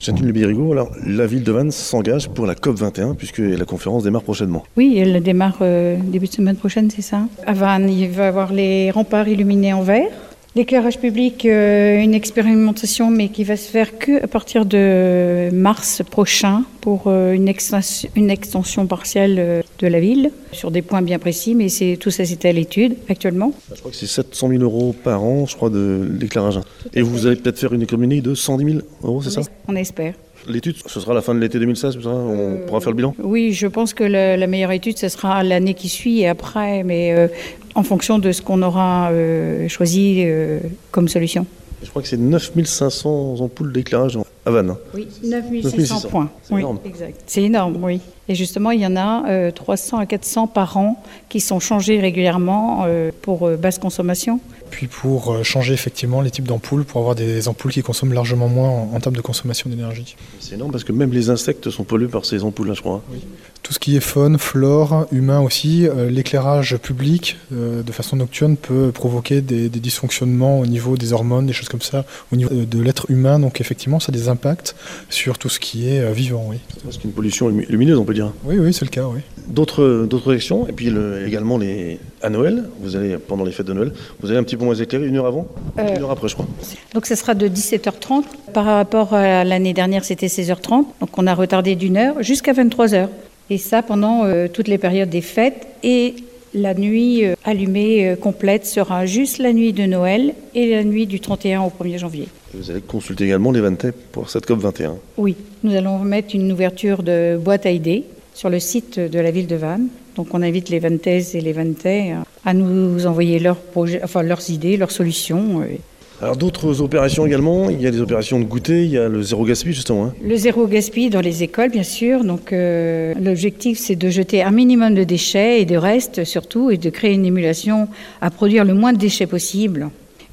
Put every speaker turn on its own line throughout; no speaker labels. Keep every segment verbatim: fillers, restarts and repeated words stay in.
Jacqueline Le Birigo, alors la ville de Vannes s'engage pour la COP vingt et un puisque la conférence démarre prochainement.
Oui, elle démarre euh, début de semaine prochaine, c'est ça. À Vannes, il va y avoir les remparts illuminés en vert. L'éclairage public, euh, une expérimentation, mais qui va se faire qu'à partir de mars prochain pour euh, une, extension, une extension partielle euh, de la ville, sur des points bien précis, mais c'est, tout ça c'était à l'étude actuellement.
Je crois que c'est sept cent mille euros par an, je crois, de l'éclairage. Et vous allez peut-être faire une économie de cent dix mille euros, c'est
on
ça?
On espère.
L'étude, ce sera à la fin de l'été deux mille seize, on euh, pourra faire le bilan?
Oui, je pense que la, la meilleure étude, ce sera l'année qui suit et après, mais euh, en fonction de ce qu'on aura euh, choisi euh, comme solution.
Je crois que c'est neuf mille cinq cents ampoules d'éclairage à Vannes.
Oui, neuf mille six cents points.
C'est
oui,
énorme.
Exact. C'est énorme, oui. Et justement, il y en a euh, trois cents à quatre cents par an qui sont changés régulièrement euh, pour euh, basse consommation.
Puis pour euh, changer effectivement les types d'ampoules, pour avoir des ampoules qui consomment largement moins en, en termes de consommation d'énergie.
C'est énorme parce que même les insectes sont pollués par ces ampoules-là, je crois.
Oui. Tout ce qui est faune, flore, humain aussi, euh, l'éclairage public euh, de façon nocturne peut provoquer des, des dysfonctionnements au niveau des hormones, des choses comme ça, au niveau de l'être humain. Donc effectivement, ça a des impacts sur tout ce qui est euh, vivant. Oui.
C'est une pollution lumineuse, on peut dire.
Oui, oui, c'est le cas, oui.
D'autres, d'autres actions, et puis le, également les, à Noël, vous allez, pendant les fêtes de Noël, vous allez un petit peu moins éclairé, une heure avant, euh, une heure après, je crois.
Donc ça sera de dix-sept heures trente. Par rapport à l'année dernière, c'était seize heures trente. Donc on a retardé d'une heure jusqu'à vingt-trois heures. Et ça pendant euh, toutes les périodes des fêtes. Et la nuit euh, allumée euh, complète sera juste la nuit de Noël et la nuit du trente et un au premier janvier.
Et vous allez consulter également les Vanntais pour cette COP vingt et un.
Oui, nous allons remettre une ouverture de boîte à idées sur le site de la ville de Vannes. Donc on invite les Vannetaises et les Vanntais à nous envoyer leurs projets, enfin leurs idées, leurs solutions.
Alors d'autres opérations également, il y a des opérations de goûter, il y a le zéro gaspille justement. Hein.
Le zéro gaspille dans les écoles bien sûr. Donc euh, l'objectif c'est de jeter un minimum de déchets et de restes surtout et de créer une émulation à produire le moins de déchets possible.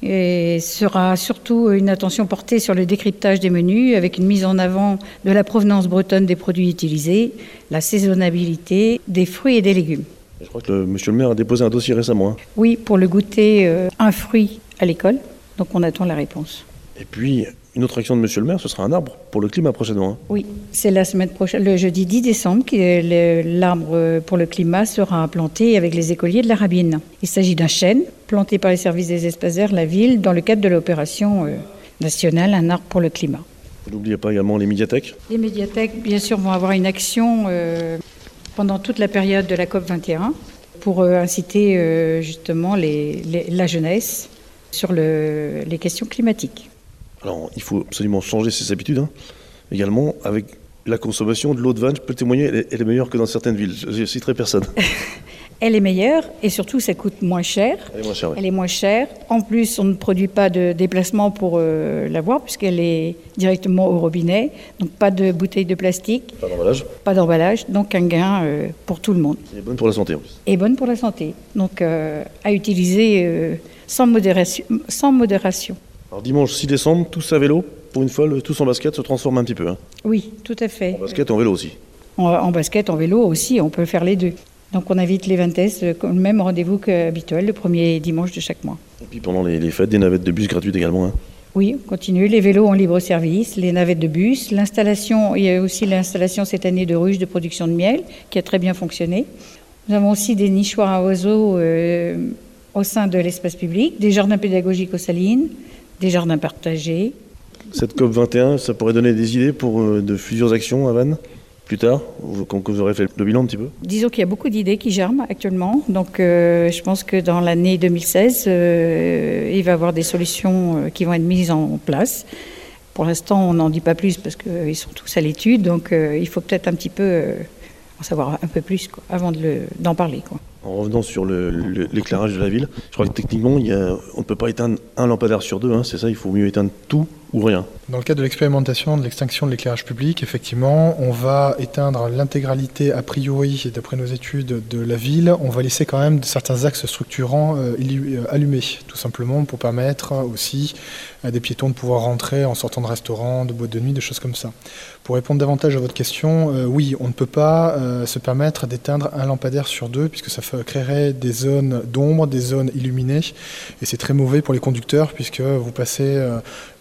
Et sera surtout une attention portée sur le décryptage des menus avec une mise en avant de la provenance bretonne des produits utilisés, la saisonnabilité des fruits et des légumes.
Je crois que le, monsieur le maire a déposé un dossier récemment. Hein.
Oui, pour le goûter euh, un fruit à l'école. Donc on attend la réponse.
Et puis, une autre action de monsieur le maire, ce sera un arbre pour le climat prochainement. Hein.
Oui, c'est la semaine prochaine, le jeudi dix décembre, que l'arbre pour le climat sera planté avec les écoliers de la Rabine. Il s'agit d'un chêne planté par les services des espaces verts de la ville dans le cadre de l'opération euh, nationale Un arbre pour le climat.
N'oubliez pas également les médiathèques.
Les médiathèques, bien sûr, vont avoir une action euh, pendant toute la période de la COP vingt et un pour euh, inciter euh, justement les, les, la jeunesse sur le, les questions climatiques.
Alors, il faut absolument changer ses habitudes. Hein. Également, avec la consommation de l'eau de Vannes, je peux témoigner, elle est, elle est meilleure que dans certaines villes. Je ne citerai personne.
Elle est meilleure et surtout, ça coûte moins cher.
Elle est moins chère, oui.
Elle est moins chère. En plus, on ne produit pas de déplacement pour euh, l'avoir puisqu'elle est directement au robinet. Donc, pas de bouteilles de plastique.
Pas d'emballage.
Pas d'emballage. Donc, un gain euh, pour tout le monde.
Et bonne pour la santé en plus.
Et bonne pour la santé. Donc, euh, à utiliser euh, sans modération. Sans modération.
Alors dimanche six décembre, tous à vélo, pour une fois, le tous en basket se transforme un petit peu. Hein.
Oui, tout à fait.
En basket et en vélo aussi.
En, en basket, en vélo aussi, on peut faire les deux. Donc on invite les Vannetaises au même rendez-vous qu'habituel, le premier dimanche de chaque mois.
Et puis pendant les, les fêtes, des navettes de bus gratuites également. Hein.
Oui, on continue. Les vélos en libre service, les navettes de bus, l'installation, il y a aussi l'installation cette année de ruches de production de miel, qui a très bien fonctionné. Nous avons aussi des nichoirs à oiseaux euh, au sein de l'espace public, des jardins pédagogiques aux Salines, des jardins partagés.
Cette COP vingt et un, ça pourrait donner des idées pour euh, de futures actions à Vannes, plus tard, quand vous aurez fait le bilan un petit peu?
Disons qu'il y a beaucoup d'idées qui germent actuellement. Donc euh, je pense que dans l'année deux mille seize, euh, il va y avoir des solutions euh, qui vont être mises en place. Pour l'instant, on n'en dit pas plus parce qu'ils euh, sont tous à l'étude. Donc euh, il faut peut-être un petit peu euh, en savoir un peu plus quoi, avant de le, d'en parler. Quoi.
En revenant sur le, le, l'éclairage de la ville, je crois que techniquement, il y a, on ne peut pas éteindre un lampadaire sur deux, hein, c'est ça, il faut mieux éteindre tout ou rien.
Dans le cadre de l'expérimentation de l'extinction de l'éclairage public, effectivement, on va éteindre l'intégralité, a priori, d'après nos études, de la ville. On va laisser quand même certains axes structurants euh, allumés, tout simplement pour permettre aussi à des piétons de pouvoir rentrer en sortant de restaurants, de boîtes de nuit, des choses comme ça. Pour répondre davantage à votre question, euh, oui, on ne peut pas euh, se permettre d'éteindre un lampadaire sur deux, puisque ça créerait des zones d'ombre, des zones illuminées, et c'est très mauvais pour les conducteurs, puisque vous passez euh, d'une zone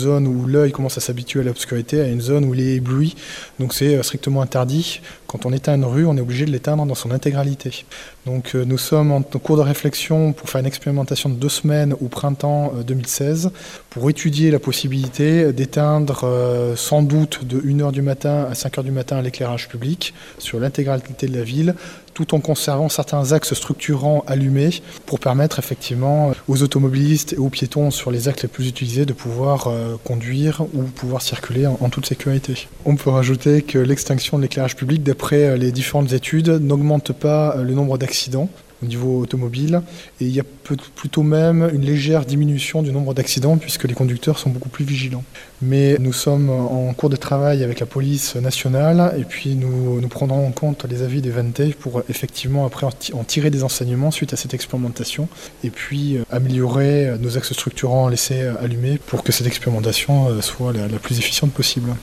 zone où l'œil commence à s'habituer à l'obscurité à une zone où il est ébloui. Donc c'est strictement interdit. Quand on éteint une rue, on est obligé de l'éteindre dans son intégralité. Donc euh, nous sommes en cours de réflexion pour faire une expérimentation de deux semaines au printemps euh, deux mille seize pour étudier la possibilité d'éteindre euh, sans doute de une heure du matin à cinq heures du matin l'éclairage public sur l'intégralité de la ville, tout en conservant certains axes structurants allumés pour permettre effectivement aux automobilistes et aux piétons sur les axes les plus utilisés de pouvoir euh, conduire ou pouvoir circuler en, en toute sécurité. On peut rajouter que l'extinction de l'éclairage public, d'après les différentes études, n'augmente pas le nombre d'accidents au niveau automobile et il y a plutôt même une légère diminution du nombre d'accidents puisque les conducteurs sont beaucoup plus vigilants. Mais nous sommes en cours de travail avec la police nationale et puis nous, nous prendrons en compte les avis des V N T pour effectivement après en tirer des enseignements suite à cette expérimentation et puis améliorer nos axes structurants laissés allumés pour que cette expérimentation soit la, la plus efficiente possible.